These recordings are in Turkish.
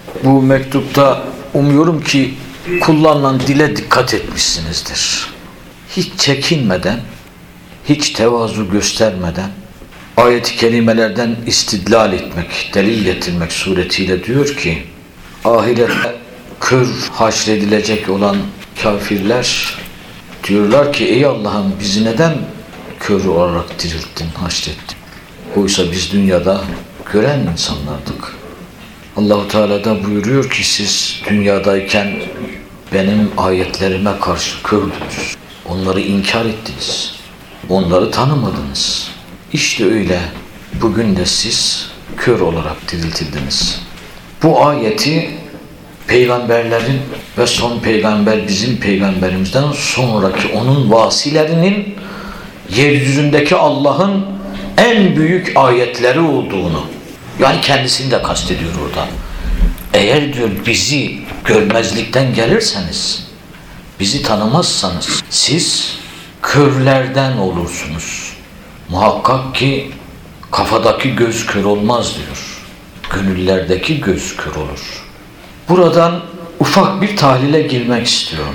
Bu mektupta umuyorum ki kullanılan dile dikkat etmişsinizdir. Hiç çekinmeden, hiç tevazu göstermeden, ayet-i kerimelerden istidlal etmek, delil getirmek suretiyle diyor ki, ahirette kör haşredilecek olan kafirler diyorlar ki, ey Allah'ım bizi neden kör olarak dirilttin, haşrettin? Oysa biz dünyada gören insanlardık. Allah-u Teala da buyuruyor ki, siz dünyadayken benim ayetlerime karşı kördünüz. Onları inkar ettiniz. Onları tanımadınız. İşte öyle bugün de siz kör olarak diriltildiniz. Bu ayeti peygamberlerin ve son peygamber bizim peygamberimizden sonraki onun vasilerinin yeryüzündeki Allah'ın en büyük ayetleri olduğunu, yani kendisini de kastediyor orada. Eğer diyor bizi görmezlikten gelirseniz, bizi tanımazsanız siz körlerden olursunuz. Muhakkak ki kafadaki göz kör olmaz diyor. Gönüllerdeki göz kör olur. Buradan ufak bir tahlile girmek istiyorum.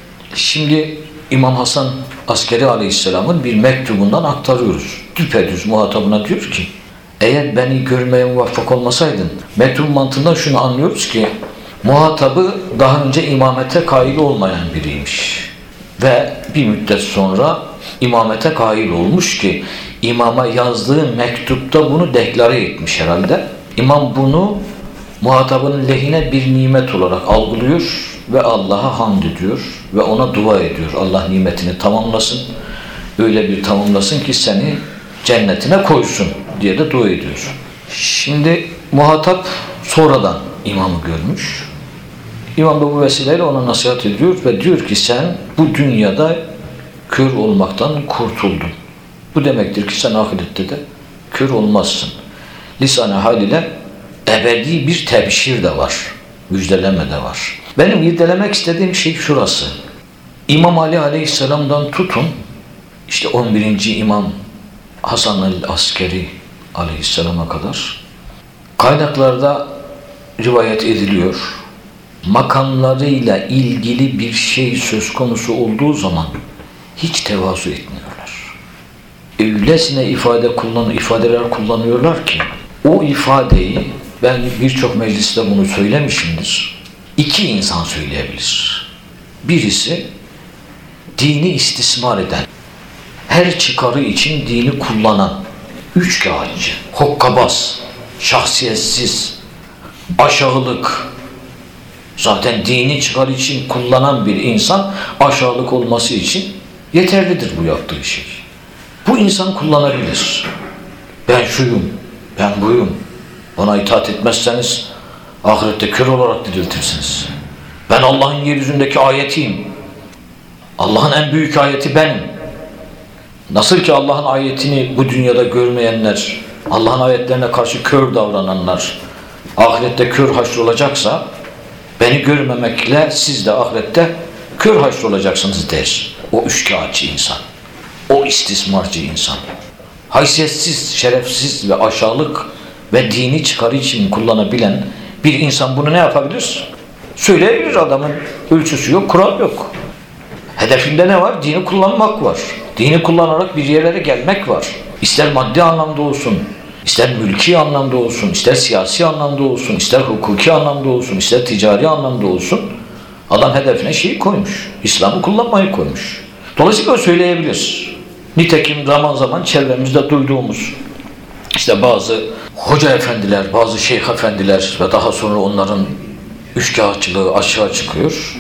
Şimdi İmam Hasan Askeri Aleyhisselam'ın bir mektubundan aktarıyoruz. Düpedüz muhatabına diyor ki, eğer beni görmeye muvaffak olmasaydın, mektubun mantığından şunu anlıyoruz ki, muhatabı daha önce imamete kail olmayan biriymiş. Ve bir müddet sonra imamete kail olmuş ki, imama yazdığı mektupta bunu deklare etmiş herhalde. İmam bunu muhatabının lehine bir nimet olarak algılıyor ve Allah'a hamd ediyor ve ona dua ediyor. Allah nimetini tamamlasın, öyle bir tamamlasın ki seni cennetine koysun diye de dua ediyor. Şimdi muhatap sonradan imamı görmüş. İmam da bu vesileyle ona nasihat ediyor ve diyor ki, sen bu dünyada kör olmaktan kurtuldun. Bu demektir ki sen ahirette de kör olmazsın. Lisan-ı hal ile ebedi bir tebşir de var, müjdeleme de var. Benim irdelemek istediğim şey şurası. İmam Ali Aleyhisselam'dan tutun, işte 11. İmam Hasan el-Askeri Aleyhisselam'a kadar kaynaklarda rivayet ediliyor. Makamlarıyla ilgili bir şey söz konusu olduğu zaman hiç tevazu etmiyorlar. Öylesine ifadeler kullanıyorlar ki, o ifadeyi ben birçok mecliste bunu söylemişimdir. İki insan söyleyebilir. Birisi dini istismar eden, her çıkarı için dini kullanan, üçkağıtçı, hokkabaz, şahsiyetsiz, aşağılık. Zaten dini çıkar için kullanan bir insan aşağılık olması için yeterlidir bu yaptığı şey. Bu insan kullanabilir. Ben şuyum, ben buyum. Bana itaat etmezseniz ahirette kör olarak diriltirsiniz. Ben Allah'ın yeryüzündeki ayetiyim. Allah'ın en büyük ayeti benim. Nasıl ki Allah'ın ayetini bu dünyada görmeyenler, Allah'ın ayetlerine karşı kör davrananlar ahirette kör haşrolacaksa, beni görmemekle siz de ahirette kör haşrolacaksınız der o üçkağıtçı insan, o istismarcı insan. Haysiyetsiz, şerefsiz ve aşağılık ve dini çıkarı için kullanabilen bir insan bunu ne yapabilir? Söyleyebilir, adamın ölçüsü yok, kural yok. Hedefinde ne var? Dini kullanmak var. Dini kullanarak bir yerlere gelmek var. İster maddi anlamda olsun, ister mülki anlamda olsun, ister siyasi anlamda olsun, ister hukuki anlamda olsun, ister ticari anlamda olsun. Adam hedefine şeyi koymuş. İslam'ı kullanmayı koymuş. Dolayısıyla o söyleyebilir. Nitekim zaman zaman çevremizde duyduğumuz işte bazı hoca efendiler, bazı şeyh efendiler ve daha sonra onların üçkağıtçılığı aşağı çıkıyor.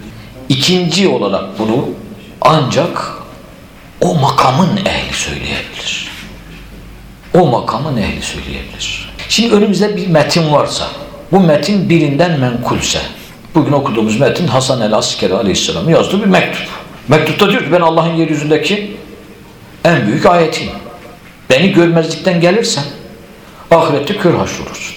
İkinci olarak bunu ancak o makamın ehli söyleyebilir. O makamın ehli söyleyebilir. Şimdi önümüzde bir metin varsa, bu metin birinden menkulse, bugün okuduğumuz metin Hasan el-Askeri Aleyhisselam'ın yazdığı bir mektup. Mektupta diyor ki, ben Allah'ın yeryüzündeki en büyük ayetiyim. Beni görmezlikten gelirsen ahirette kör haşrolursun.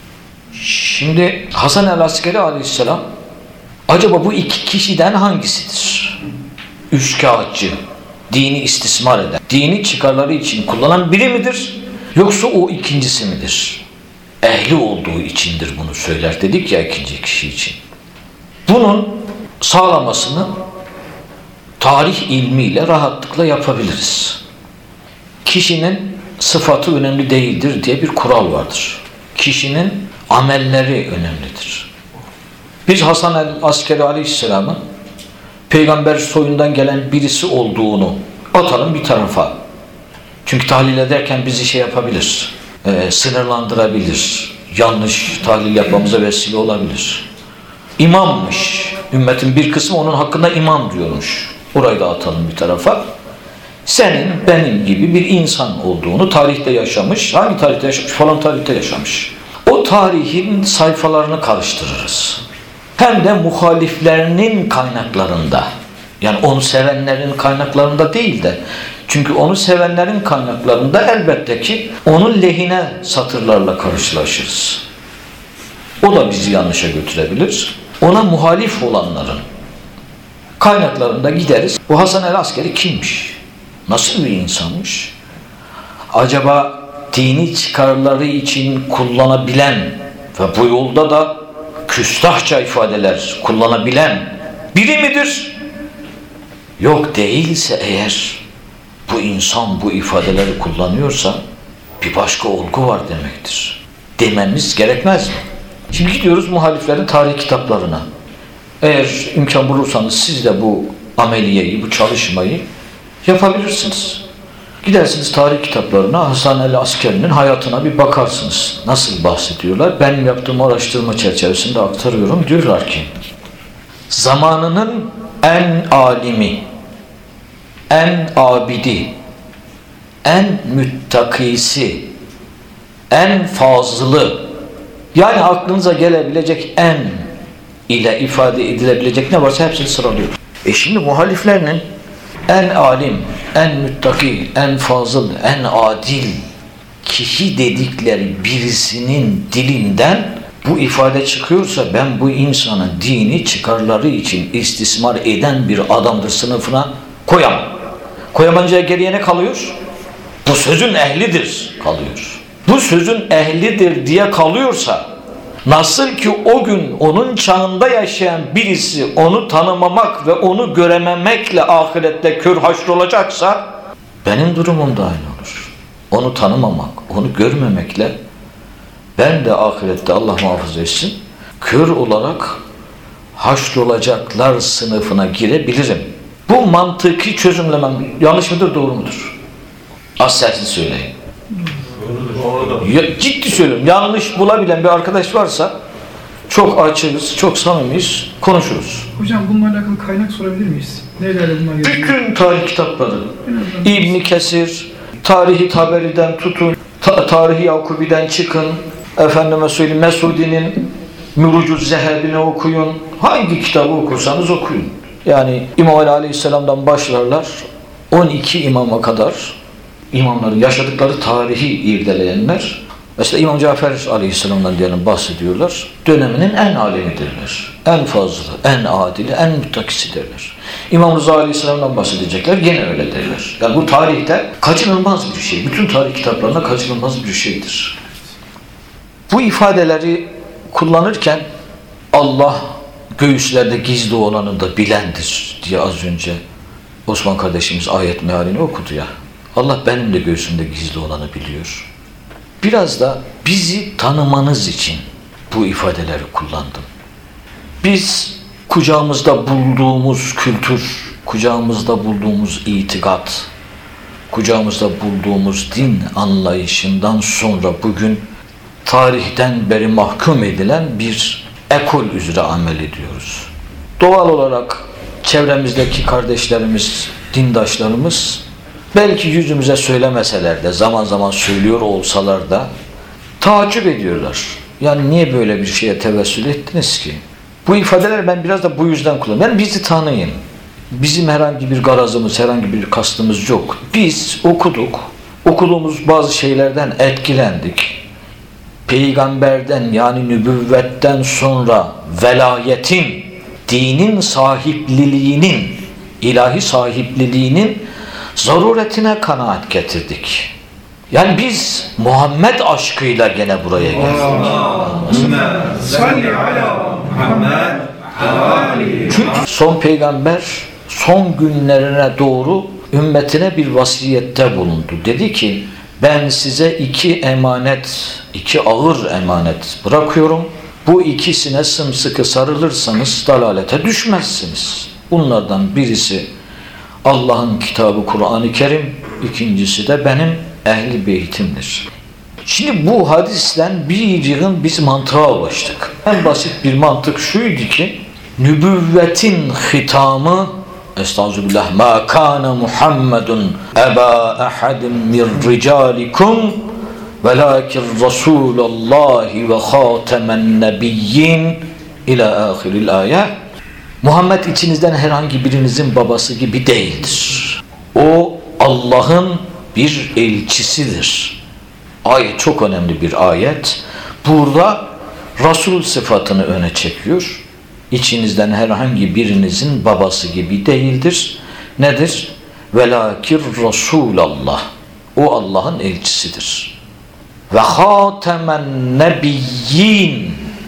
Şimdi Hasan el-Askeri Aleyhisselam acaba bu iki kişiden hangisidir? Üçkağıtçı, dini istismar eden, dini çıkarları için kullanan biri midir? Yoksa o ikincisi midir? ehli olduğu içindir bunu söyler dedik ya ikinci kişi için. Bunun sağlamasını tarih ilmiyle rahatlıkla yapabiliriz. Kişinin sıfatı önemli değildir diye bir kural vardır. Kişinin amelleri önemlidir. Biz Hasan el-Askeri aleyhisselamın peygamber soyundan gelen birisi olduğunu atalım bir tarafa. Çünkü tahlil ederken bizi şey yapabilir, sınırlandırabilir, yanlış tahlil yapmamıza vesile olabilir. İmammış, ümmetin bir kısmı onun hakkında imam diyormuş. Orayı da atalım bir tarafa. Senin, benim gibi bir insan olduğunu tarihte yaşamış, hangi tarihte yaşamış? Falan tarihte yaşamış. O tarihin sayfalarını karıştırırız. Hem de muhaliflerinin kaynaklarında, yani onu sevenlerin kaynaklarında değil de, çünkü onu sevenlerin kaynaklarında elbette ki onun lehine satırlarla karşılaşırız. O da bizi yanlışa götürebilir. Ona muhalif olanların kaynaklarında gideriz. Bu Hasan el-Askeri kimmiş? Nasıl bir insanmış? Acaba dini çıkarları için kullanabilen ve bu yolda da küstahça ifadeler kullanabilen biri midir? Yok değilse eğer bu insan bu ifadeleri kullanıyorsa bir başka olgu var demektir. Dememiz gerekmez mi? Şimdi gidiyoruz muhaliflerin tarih kitaplarına. Eğer imkan bulursanız siz de bu ameliyeyi, bu çalışmayı yapabilirsiniz. Gidersiniz tarih kitaplarına, Hasan el-Askeri'nin hayatına bir bakarsınız. Nasıl bahsediyorlar? Benim yaptığım araştırma çerçevesinde aktarıyorum. Diyorlar ki, zamanının en alimi, en abidi, en müttakisi, en fazılı, yani aklınıza gelebilecek en ile ifade edilebilecek ne varsa hepsini sıralıyor. Şimdi muhaliflerinin en alim, en müttaki, en fazıl, en adil kişi dedikleri birisinin dilinden bu ifade çıkıyorsa ben bu insanın dini çıkarları için istismar eden bir adamdır sınıfına koyamam. Koyamayınca geriye ne kalıyor? Bu sözün ehlidir kalıyor. Bu sözün ehlidir diye kalıyorsa, nasıl ki o gün onun çağında yaşayan birisi onu tanımamak ve onu görememekle ahirette kör haşrolacaksa, benim durumum da aynı olur. Onu tanımamak, onu görmemekle ben de ahirette Allah muhafaza etsin kör olarak haşrolacaklar sınıfına girebilirim. Bu mantıki çözümlemem yanlış mıdır, doğru mudur? Az sesli söyleyin. Ciddi söylüyorum. Yanlış bulabilen bir arkadaş varsa çok açığız, çok samimiyiz, konuşuruz. Hocam bununla alakalı kaynak sorabilir miyiz? Nelerle bunlar yazıyor? Bütün tarih kitapları, İbn Kesir, Tarih-i Taberi'den tutun, Tarih-i Yakubi'den çıkın, efendime söyleyeyim Mesudi'nin Murucuz Zehebi'ni okuyun, hangi kitabı okursanız okuyun. Yani İmam Ali Aleyhisselam'dan başlarlar, 12 imama kadar imamların yaşadıkları tarihi irdeleyenler, mesela İmam Cafer Aleyhisselam'dan diyelim bahsediyorlar, döneminin en alemidirler, en fazlı, en adili, en müttakisi derler. İmam Rıza Aleyhisselam'dan bahsedecekler, gene öyle derler. Yani bu tarihte kaçınılmaz bir şey, bütün tarih kitaplarında kaçınılmaz bir şeydir. Bu ifadeleri kullanırken Allah göğüslerde gizli olanı da bilendir diye az önce Osman kardeşimiz ayet mealini okudu ya. Allah benim de göğsümde gizli olanı biliyor. Biraz da bizi tanımanız için bu ifadeleri kullandım. Biz kucağımızda bulduğumuz kültür, kucağımızda bulduğumuz itikat, kucağımızda bulduğumuz din anlayışından sonra bugün tarihten beri mahkum edilen bir ekol üzere amel ediyoruz. Doğal olarak çevremizdeki kardeşlerimiz, dindaşlarımız belki yüzümüze söylemeseler de zaman zaman söylüyor olsalar da taaccüp ediyorlar. Yani niye böyle bir şeye tevessül ettiniz ki? Bu ifadeleri ben biraz da bu yüzden kullanıyorum. Yani bizi tanıyın. Bizim herhangi bir garazımız, herhangi bir kastımız yok. Biz okuduk. Okuduğumuz bazı şeylerden etkilendik. Peygamberden yani nübüvvetten sonra velayetin, dinin sahipliliğinin, ilahi sahipliliğinin zaruretine kanaat getirdik. Yani biz Muhammed aşkıyla gene buraya geldik. Salli ala Muhammed. Çünkü son peygamber son günlerine doğru ümmetine bir vasiyette bulundu. Dedi ki ben size iki ağır emanet bırakıyorum. Bu ikisine sımsıkı sarılırsanız dalalete düşmezsiniz. Bunlardan birisi Allah'ın kitabı Kur'an-ı Kerim, ikincisi de benim ehli beytimdir. Şimdi bu hadisten bir yığın biz mantığa ulaştık. En basit bir mantık şuydu ki nübüvvetin hitamı estağfirullah ma kana Muhammedun eba ahadin min ricalikum velakin Resulullahi ve hatemen nebiyyin ila ahiril ayet. Muhammed içinizden herhangi birinizin babası gibi değildir. O Allah'ın bir elçisidir. Ayet çok önemli bir ayet. Burada Resul sıfatını öne çekiyor. İçinizden herhangi birinizin babası gibi değildir. Nedir? Velakir Resulallah. O Allah'ın elçisidir. Ve hatemen nebiyyin.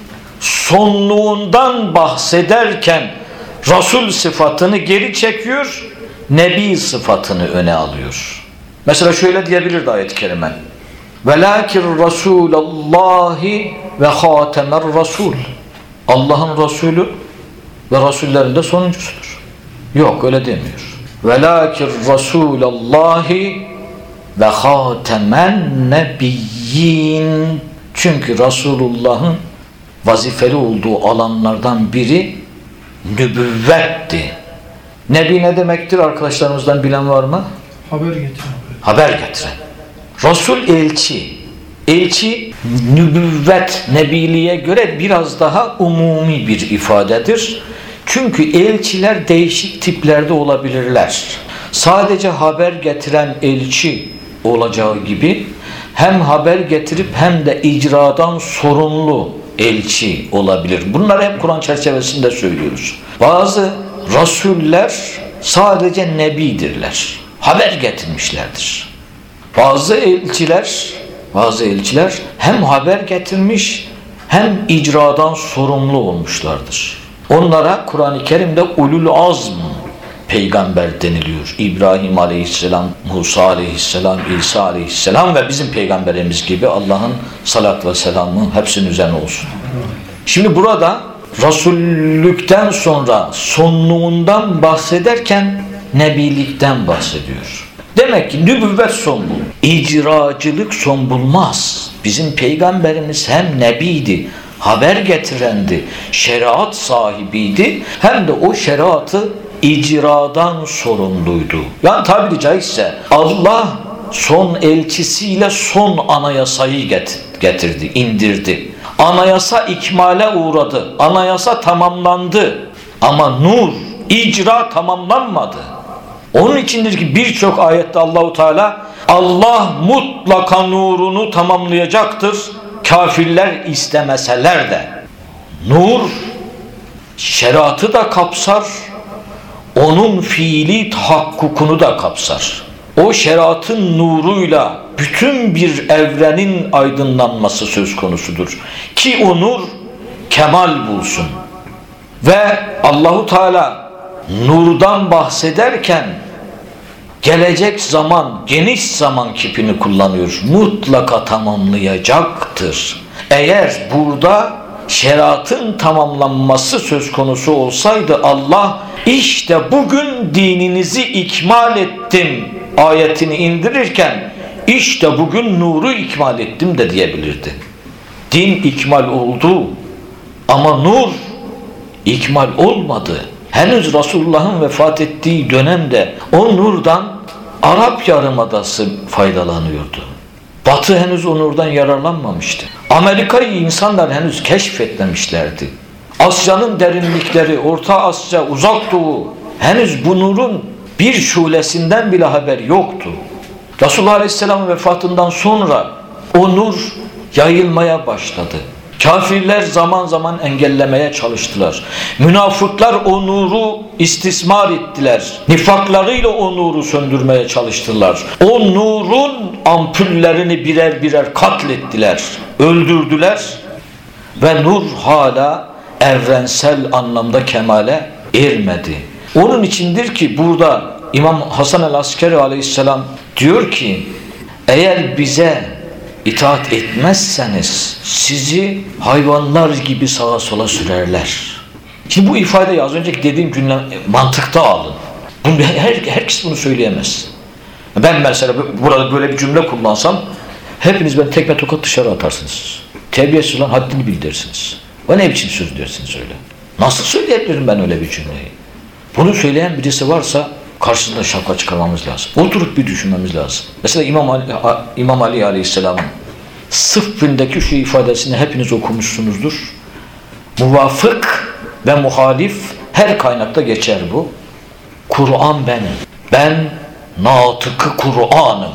Sonluğundan bahsederken Resul sıfatını geri çekiyor, Nebi sıfatını öne alıyor. Mesela şöyle diyebilirdi ayet-i kerime. Velakir Resulallahi ve hatemer Resul. Allah'ın Resulü ve Resullerin de sonuncusudur. Yok öyle demiyor. Velakir Resulallahi ve hatemen nebiyyin. Çünkü Resulullah'ın vazifeli olduğu alanlardan biri nübüvvetti. Nebi ne demektir arkadaşlarımızdan bilen var mı? Haber getiren. Haber getiren. Resul elçi. Elçi nübüvvet, nebiliğe göre biraz daha umumi bir ifadedir. Çünkü elçiler değişik tiplerde olabilirler. Sadece haber getiren elçi olacağı gibi hem haber getirip hem de icradan sorumlu elçi olabilir. Bunları hep Kur'an çerçevesinde söylüyoruz. Bazı rasuller sadece nebidirler. Haber getirmişlerdir. Bazı elçiler hem haber getirmiş hem icradan sorumlu olmuşlardır. Onlara Kur'an-ı Kerim'de ulul azm peygamber deniliyor. İbrahim aleyhisselam, Musa aleyhisselam, İsa aleyhisselam ve bizim peygamberimiz gibi Allah'ın salat ve selamı hepsinin üzerine olsun. Şimdi burada Resullükten sonra sonluğundan bahsederken nebilikten bahsediyor. Demek ki nübüvvet son bulur. İcracılık son bulmaz. Bizim peygamberimiz hem nebiydi, haber getirendi, şeriat sahibiydi, hem de o şeriatı icradan sorumluydu. Yani tabiri caizse Allah son elçisiyle son anayasayı getirdi, indirdi. Anayasa ikmale uğradı. Anayasa tamamlandı. Ama nur, icra tamamlanmadı. Onun içindir ki birçok ayette Allahu Teala Allah mutlaka nurunu tamamlayacaktır. Kafirler istemeseler de. Nur şeriatı da kapsar. Onun fiili tahakkukunu da kapsar. O şeriatın nuruyla bütün bir evrenin aydınlanması söz konusudur. Ki o nur kemal bulsun. Ve Allahu Teala nurdan bahsederken gelecek zaman, geniş zaman kipini kullanıyor. Mutlaka tamamlayacaktır. Eğer burada şeriatın tamamlanması söz konusu olsaydı Allah işte bugün dininizi ikmal ettim ayetini indirirken işte bugün nuru ikmal ettim de diyebilirdi. Din ikmal oldu ama nur ikmal olmadı. Henüz Resulullah'ın vefat ettiği dönemde o nurdan Arap Yarımadası faydalanıyordu. Batı henüz o nurdan yararlanmamıştı. Amerika'yı insanlar henüz keşfetmemişlerdi. Asya'nın derinlikleri, Orta Asya, Uzak Doğu henüz bu nurun bir şulesinden bile haber yoktu. Resulullah Aleyhisselam'ın vefatından sonra o nur yayılmaya başladı. Kafirler zaman zaman engellemeye çalıştılar. Münafıklar o nuru istismar ettiler. Nifaklarıyla o nuru söndürmeye çalıştılar. O nurun ampullerini birer birer katlettiler, öldürdüler ve nur hala evrensel anlamda kemale ermedi. Onun içindir ki burada İmam Hasan el-Askeri aleyhisselam diyor ki, eğer bize İtaat etmezseniz sizi hayvanlar gibi sağa sola sürerler. Şimdi bu ifadeyi az önceki dediğim cümle mantıkta alın. Herkes bunu söyleyemez. Ben mesela burada böyle bir cümle kullansam hepiniz beni tekme tokat dışarı atarsınız. Terbiyesiz olan haddini bildirsiniz. O ne biçim söz dersiniz öyle? Nasıl söyleyebilirim ben öyle bir cümleyi? Bunu söyleyen birisi varsa karşısında şapka çıkarmamız lazım. Oturup bir düşünmemiz lazım. Mesela İmam Ali Aleyhisselam'ın Sıffindeki şu ifadesini hepiniz okumuşsunuzdur. Muvafık ve muhalif her kaynakta geçer bu. Kur'an benim. Ben natıkı Kur'an'ım.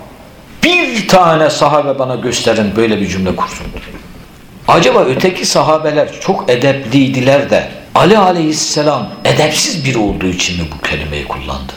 Bir tane sahabe bana gösterin böyle bir cümle kursun. Acaba öteki sahabeler çok edepliydiler de Ali Aleyhisselam edepsiz biri olduğu için mi bu kelimeyi kullandı?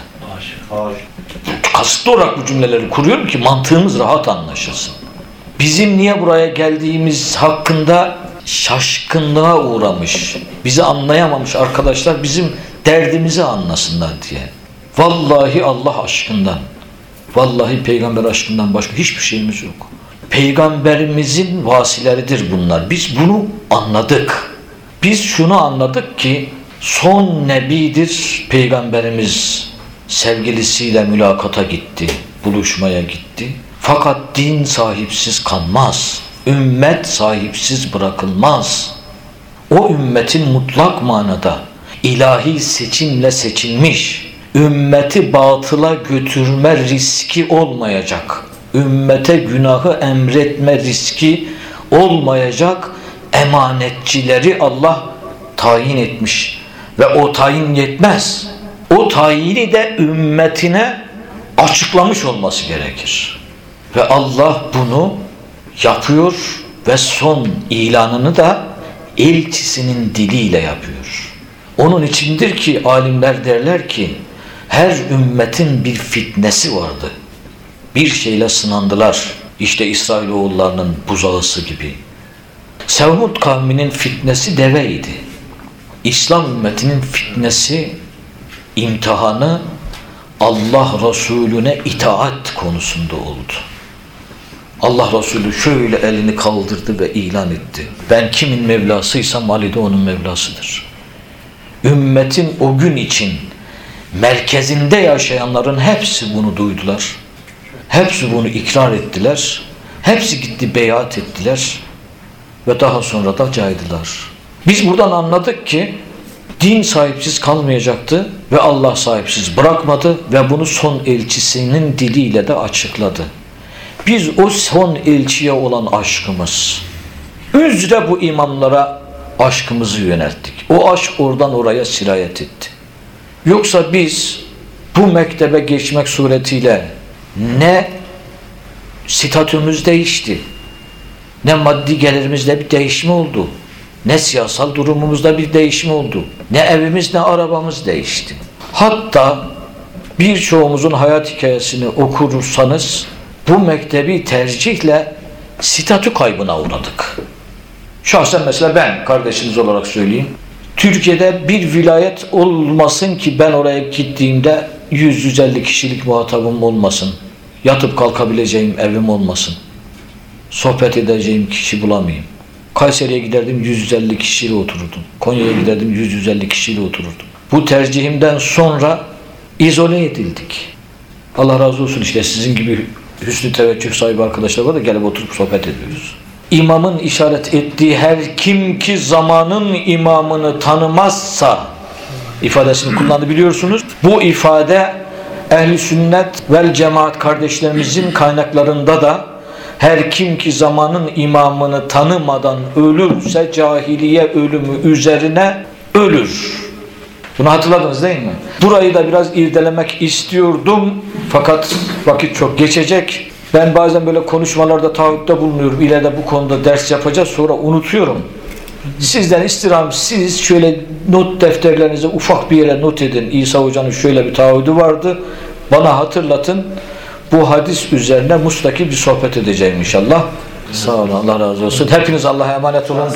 Kasıtlı olarak bu cümleleri kuruyorum ki mantığımız rahat anlaşılsın. Bizim niye buraya geldiğimiz hakkında şaşkınlığa uğramış, bizi anlayamamış arkadaşlar bizim derdimizi anlasınlar diye. Vallahi Allah aşkından, vallahi peygamber aşkından başka hiçbir şeyimiz yok. Peygamberimizin vasileleridir bunlar. Biz bunu anladık. Biz şunu anladık ki son nebidir peygamberimiz, sevgilisiyle mülakata gitti, buluşmaya gitti. Fakat din sahipsiz kalmaz. Ümmet sahipsiz bırakılmaz. O ümmetin mutlak manada ilahi seçimle seçilmiş, ümmeti batıla götürme riski olmayacak, ümmete günahı emretme riski olmayacak emanetçileri Allah tayin etmiş. Ve o tayin yetmez. O tayini de ümmetine açıklamış olması gerekir. Ve Allah bunu yapıyor ve son ilanını da elçisinin diliyle yapıyor. Onun içindir ki alimler derler ki her ümmetin bir fitnesi vardı. Bir şeyle sınandılar. İşte İsrailoğullarının buzağısı gibi. Semud kavminin fitnesi deveydi. İslam ümmetinin fitnesi, imtihanı Allah Resulüne itaat konusunda oldu. Allah Resulü şöyle elini kaldırdı ve ilan etti. Ben kimin Mevlasıysam Ali de onun Mevlasıdır. Ümmetin o gün için merkezinde yaşayanların hepsi bunu duydular. Hepsi bunu ikrar ettiler. Hepsi gitti beyat ettiler. Ve daha sonra da caydılar. Biz buradan anladık ki din sahipsiz kalmayacaktı ve Allah sahipsiz bırakmadı ve bunu son elçisinin diliyle de açıkladı. Biz o son elçiye olan aşkımız üzere bu imamlara aşkımızı yönelttik. O aşk oradan oraya sirayet etti. Yoksa biz bu mektebe geçmek suretiyle ne statümüz değişti, ne maddi gelirimizde bir değişme oldu, ne siyasal durumumuzda bir değişme oldu, ne evimiz ne arabamız değişti. Hatta birçoğumuzun hayat hikayesini okursanız bu mektebi tercihle statü kaybına uğradık. Şahsen mesela ben kardeşiniz olarak söyleyeyim. Türkiye'de bir vilayet olmasın ki ben oraya gittiğimde 100-150 kişilik muhatabım olmasın. Yatıp kalkabileceğim evim olmasın. Sohbet edeceğim kişi bulamayayım. Kayseri'ye giderdim 150 kişiyle otururdum. Konya'ya giderdim 150 kişiyle otururdum. Bu tercihimden sonra izole edildik. Allah razı olsun işte sizin gibi hüsnü teveccüh sahibi arkadaşlar var da gelip oturup sohbet ediyoruz. İmamın işaret ettiği her kim ki zamanın imamını tanımazsa ifadesini kullandı biliyorsunuz. Bu ifade ehl-i sünnet vel cemaat kardeşlerimizin kaynaklarında da her kim ki zamanın imamını tanımadan ölürse cahiliye ölümü üzerine ölür. Bunu hatırladınız değil mi? Burayı da biraz irdelemek istiyordum fakat vakit çok geçecek. Ben bazen böyle konuşmalarda taahhütte bulunuyorum. İleride bu konuda ders yapacağız, sonra unutuyorum. Sizden istirham, siz şöyle not defterlerinize ufak bir yere not edin. İsa Hoca'nın şöyle bir taahhüdü vardı. Bana hatırlatın. Bu hadis üzerine mustakil bir sohbet edeceğim inşallah. Sağ olun, Allah razı olsun. Hepiniz Allah'a emanet olun.